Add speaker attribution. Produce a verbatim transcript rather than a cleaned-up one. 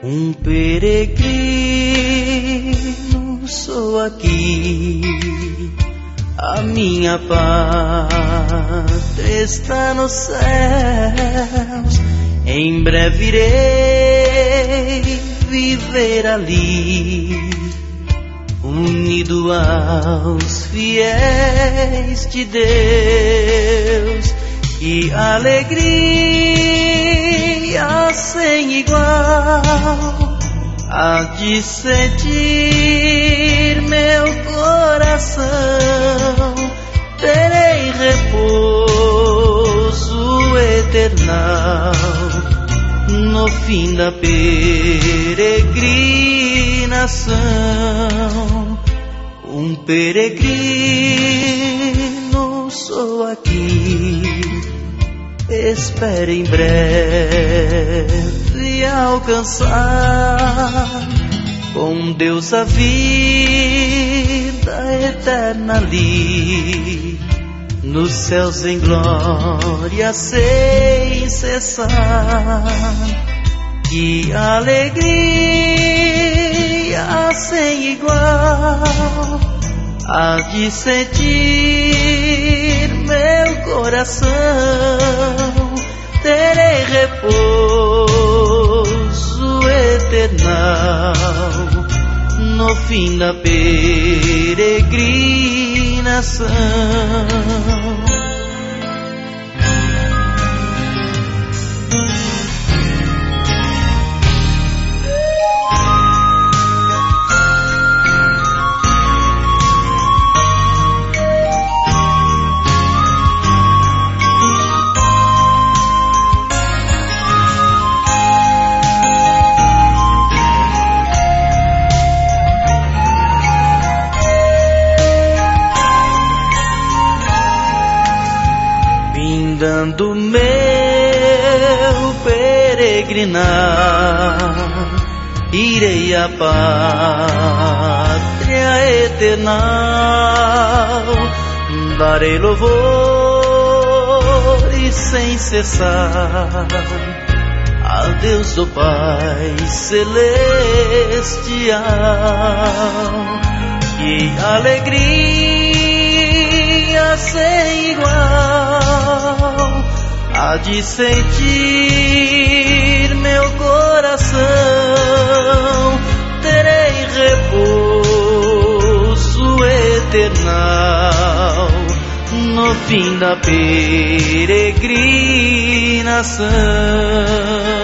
Speaker 1: Um peregrino sou aqui, a minha pátria está nos céus. Em breve irei viver ali, unido aos fiéis de Deus. Que alegria sem igual há de sentir meu coração. Terei repouso eternal no fim da peregrinação. Um peregrino sou aqui, espero em breve alcançar com Deus a vida eterna ali, nos céus em glória sem cessar. Que alegria sem igual há de sentir meu coração. Terei repouso eternal no fim da peregrinação. Findando meu peregrinar, irei à pátria eterna. Darei louvores sem cessar a Deus do Pai celestial. Que alegria sem igual há de sentir meu coração. Terei repouso eternal no fim da peregrinação.